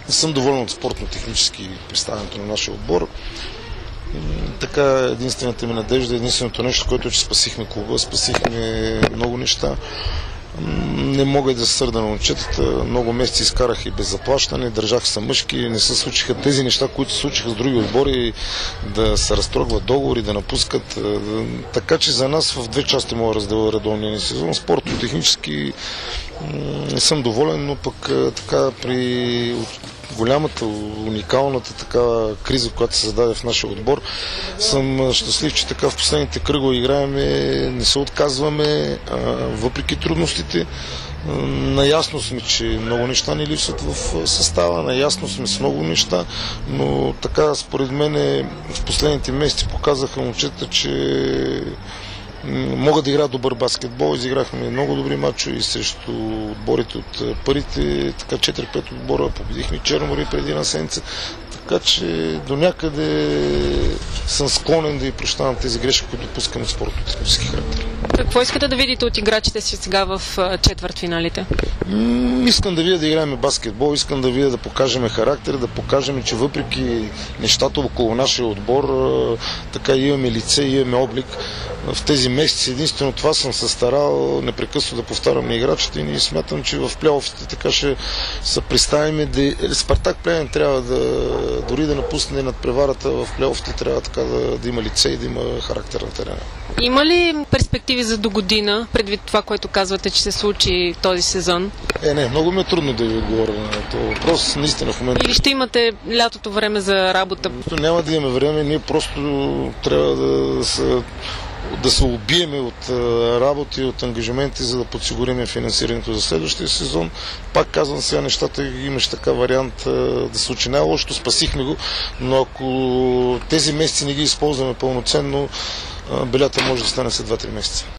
Не съм доволен от спортно-технически представянето на нашия отбор. Така единствената ми надежда, единственото нещо, което че спасихме клуба, спасихме много неща. Не мога и да се сърда на момчетата. Много месеци изкарах и без заплащане, държах се мъжки, не се случиха тези неща, които се случиха с други отбори, да се разтрогват договори, да напускат. Така че за нас в две части мога да раздела редовния сезон. Спортно-технически не съм доволен, но пък така при голямата, уникалната такава криза, която се зададе в нашия отбор, съм щастлив, че така в последните кръгове играеме, не се отказваме, въпреки трудностите. Наясно сме, че много неща ни липсват в състава, наясно сме с много неща, но така според мен в последните месеци показаха момчета, че могат да играят добър баскетбол. Изиграхме много добри мачове срещу отборите от първите, така 4-5 отбора, победихме Черноморе преди една седмица. Така че до някъде съм склонен да и прощавам тези грешки, които пускам от спортно-технически характер. Какво искате да видите от играчите си сега в четвъртфиналите? Искам да видя да играем баскетбол, искам да видя да покажем характер, да покажем, че въпреки нещата около нашия отбор, така имаме лице, имаме облик. В тези месеци единствено това съм се старал непрекъснато да повтарям на играчите и смятам, че в плейофите така ще се представим. Спартак Плевен трябва дори да напусне над преварата в плейофите, трябва така да има лице и да има характер на терена. Има ли перспективи за до година, предвид това, което казвате, че се случи този сезон? Не, много ми е трудно да ви отговоря на този въпрос. Наистина в момента. Или ще имате лятото време за работа? Няма да имаме време, ние просто трябва да се убиеме от работи, от ангажименти, за да подсигурим финансирането за следващия сезон. Пак казвам, сега нещата имаше така вариант да се случи най-лошото, спасихме го, но ако тези месеци не ги използваме пълноценно, белята може да стане след 2-3 месеца.